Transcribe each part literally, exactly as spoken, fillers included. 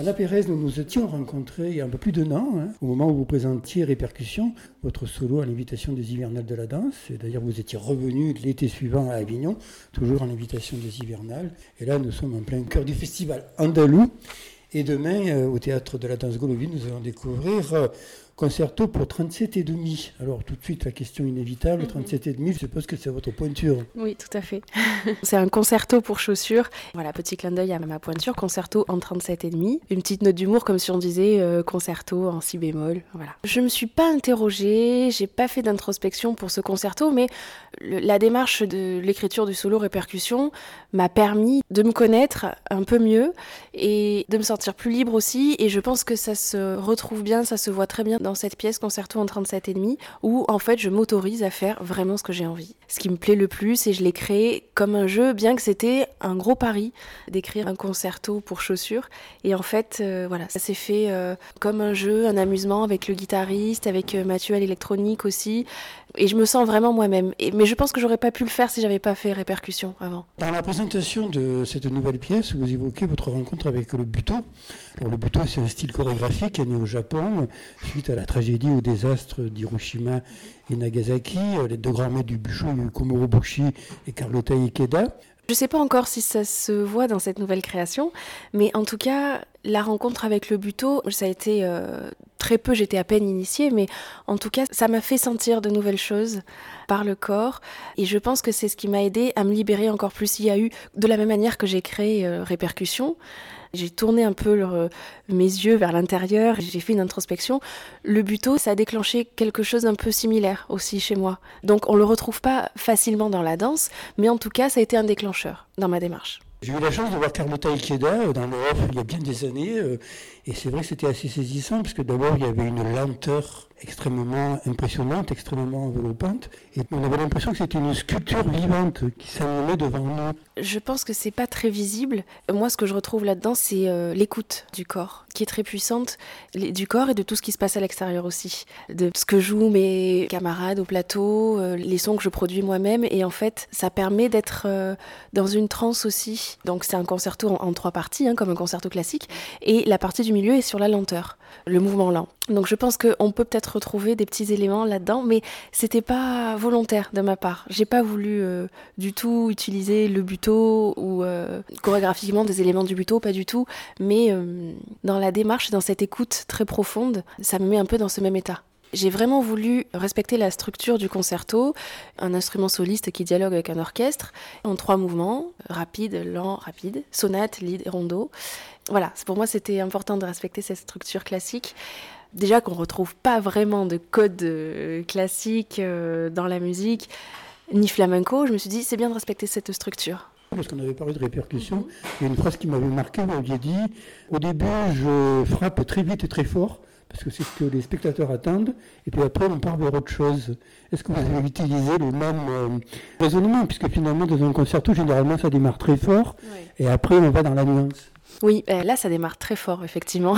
Anna Pérez, nous nous étions rencontrés il y a un peu plus d'un an, hein, au moment où vous présentiez Répercussion, votre solo à l'invitation des Hivernales de la danse. Et d'ailleurs, vous étiez revenu l'été suivant à Avignon, toujours à l'invitation des Hivernales. Et là, nous sommes en plein cœur du festival andalou. Et demain, euh, au Théâtre de la Danse Golovine, nous allons découvrir euh, Concerto pour trente-sept et demi. Alors tout de suite, la question inévitable, trente-sept et demi, je suppose que c'est votre pointure. Oui, tout à fait. C'est un concerto pour chaussures. Voilà, petit clin d'œil à ma pointure, concerto en trente-sept et demi. Une petite note d'humour comme si on disait euh, concerto en si bémol. Voilà. Je me suis pas interrogée, j'ai pas fait d'introspection pour ce concerto, mais le, la démarche de l'écriture du solo Répercussion m'a permis de me connaître un peu mieux et de me sentir plus libre aussi. Et je pense que ça se retrouve bien, ça se voit très bien dans cette pièce concerto en trente-sept et demi, où en fait je m'autorise à faire vraiment ce que j'ai envie. Ce qui me plaît le plus, et je l'ai créé comme un jeu, bien que c'était un gros pari d'écrire un concerto pour chaussures. Et en fait, euh, voilà, ça s'est fait euh, comme un jeu, un amusement avec le guitariste, avec euh, Mathieu à l'électronique aussi. Et je me sens vraiment moi-même. Et, mais je pense que j'aurais pas pu le faire si j'avais pas fait Répercussion avant. Dans la présentation de cette nouvelle pièce, vous évoquez votre rencontre avec le Buto. Alors, le Buto, c'est un style chorégraphique né au Japon, suite à la tragédie au désastre d'Hiroshima et Nagasaki. Les deux grands maîtres du Busho, Komuro Bushi et Carlotta Ikeda. Je ne sais pas encore si ça se voit dans cette nouvelle création, mais en tout cas, la rencontre avec le Buto, ça a été euh, très peu, j'étais à peine initiée, mais en tout cas, ça m'a fait sentir de nouvelles choses par le corps, et je pense que c'est ce qui m'a aidée à me libérer encore plus. Il y a eu, de la même manière que j'ai créé euh, Répercussion, j'ai tourné un peu le, mes yeux vers l'intérieur, j'ai fait une introspection. Le Buto, ça a déclenché quelque chose d'un peu similaire aussi chez moi. Donc on ne le retrouve pas facilement dans la danse, mais en tout cas, ça a été un déclencheur dans ma démarche. J'ai eu la chance de voir Carlotta Ikeda dans le off il y a bien des années, euh, et c'est vrai que c'était assez saisissant, parce que d'abord il y avait une lenteur extrêmement impressionnante, extrêmement enveloppante, et on avait l'impression que c'était une sculpture vivante qui s'animait devant nous. Je pense que c'est pas très visible. Moi, ce que je retrouve là-dedans, c'est euh, l'écoute du corps, qui est très puissante, du corps et de tout ce qui se passe à l'extérieur aussi, de ce que jouent mes camarades au plateau, euh, les sons que je produis moi-même, et en fait, ça permet d'être euh, dans une transe aussi. Donc c'est un concerto en, en trois parties, hein, comme un concerto classique, et la partie du milieu est sur la lenteur, le mouvement lent. Donc je pense qu'on peut peut-être retrouver des petits éléments là-dedans, mais c'était pas volontaire de ma part. J'ai pas voulu euh, du tout utiliser le Buto ou euh, chorégraphiquement des éléments du Buto, pas du tout, mais euh, dans la démarche, dans cette écoute très profonde, ça me met un peu dans ce même état. J'ai vraiment voulu respecter la structure du concerto, un instrument soliste qui dialogue avec un orchestre, en trois mouvements, rapide, lent, rapide, sonate, lead et rondo. Voilà, pour moi c'était important de respecter cette structure classique. Déjà qu'on ne retrouve pas vraiment de code euh, classique euh, dans la musique, ni flamenco, je me suis dit c'est bien de respecter cette structure. Parce qu'on avait parlé de Répercussion, il y a une phrase qui m'avait marqué, vous aviez dit « Au début, je frappe très vite et très fort, parce que c'est ce que les spectateurs attendent, et puis après, on part vers autre chose. » Est-ce que vous avez utilisé le même euh, raisonnement, puisque finalement, dans un concerto, généralement, ça démarre très fort, oui. Et après, on va dans la nuance. Oui, euh, là, ça démarre très fort, effectivement.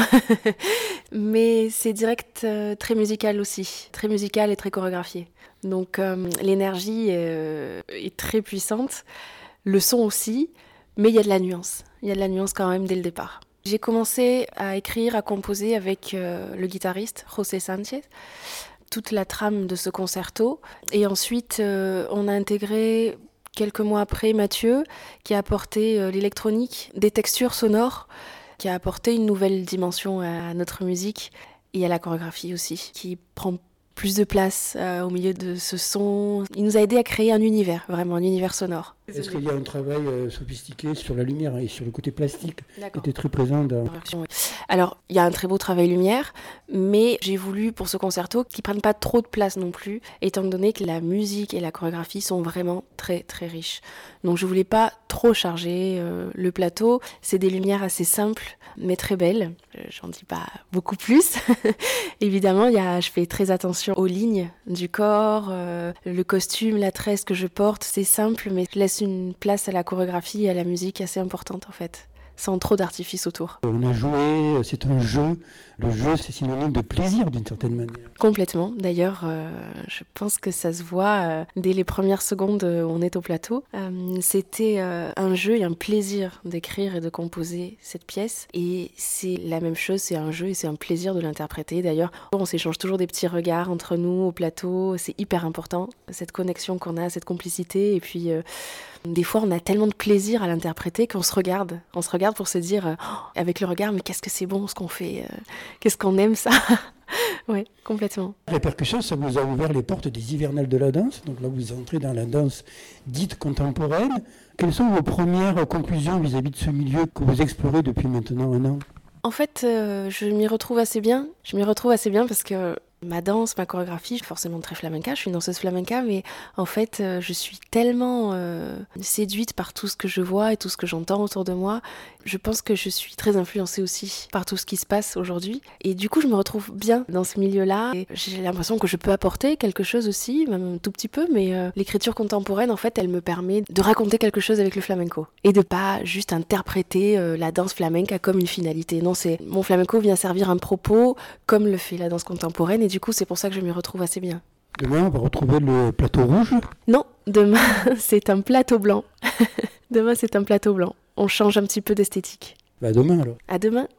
Mais c'est direct, euh, très musical aussi, très musical et très chorégraphié. Donc, euh, l'énergie euh, est très puissante, le son aussi, mais il y a de la nuance. Il y a de la nuance quand même dès le départ. J'ai commencé à écrire, à composer avec euh, le guitariste José Sánchez, toute la trame de ce concerto. Et ensuite, euh, on a intégré, quelques mois après, Mathieu, qui a apporté euh, l'électronique, des textures sonores, qui a apporté une nouvelle dimension à notre musique et à la chorégraphie aussi, qui prend plus de place euh, au milieu de ce son. Il nous a aidé à créer un univers, vraiment un univers sonore. Est-ce qu'il y a un travail euh, sophistiqué sur la lumière et sur le côté plastique D'accord. qui était très présent dans... Alors, il y a un très beau travail lumière, mais j'ai voulu pour ce concerto qu'il ne prenne pas trop de place non plus, étant donné que la musique et la chorégraphie sont vraiment très très riches. Donc je ne voulais pas trop charger euh, le plateau. C'est des lumières assez simples, mais très belles. J'en dis pas beaucoup plus. Évidemment, il y a, je fais très attention aux lignes du corps, euh, le costume, la tresse que je porte, c'est simple, mais je laisse une place à la chorégraphie et à la musique assez importante en fait. sans trop d'artifice autour. On a joué, c'est un jeu. Le jeu, c'est synonyme de plaisir d'une certaine manière. Complètement. D'ailleurs, euh, je pense que ça se voit euh, dès les premières secondes où on est au plateau. Euh, c'était euh, un jeu et un plaisir d'écrire et de composer cette pièce. Et c'est la même chose, c'est un jeu et c'est un plaisir de l'interpréter. D'ailleurs, on s'échange toujours des petits regards entre nous au plateau. C'est hyper important, cette connexion qu'on a, cette complicité. Et puis, euh, des fois, on a tellement de plaisir à l'interpréter qu'on se regarde. On se regarde pour se dire, euh, oh, avec le regard, mais qu'est-ce que c'est bon ce qu'on fait euh, Qu'est-ce qu'on aime ça? Oui, complètement. La percussion, ça vous a ouvert les portes des hivernales de la danse. Donc là, vous entrez dans la danse dite contemporaine. Quelles sont vos premières conclusions vis-à-vis de ce milieu que vous explorez depuis maintenant un an? En fait, euh, je m'y retrouve assez bien. Je m'y retrouve assez bien parce que ma danse, ma chorégraphie, je suis forcément très flamenca, je suis une danseuse flamenca, mais en fait, euh, je suis tellement euh, séduite par tout ce que je vois et tout ce que j'entends autour de moi. Je pense que je suis très influencée aussi par tout ce qui se passe aujourd'hui. Et du coup, je me retrouve bien dans ce milieu-là. Et j'ai l'impression que je peux apporter quelque chose aussi, même un tout petit peu, mais euh, l'écriture contemporaine, en fait, elle me permet de raconter quelque chose avec le flamenco. Et de pas juste interpréter euh, la danse flamenca comme une finalité. Non, c'est mon flamenco vient servir un propos comme le fait la danse contemporaine. Et du coup, c'est pour ça que je m'y retrouve assez bien. Demain, on va retrouver le plateau rouge? Non, demain, c'est un plateau blanc. Demain, c'est un plateau blanc. On change un petit peu d'esthétique. Bah, à demain alors. À demain.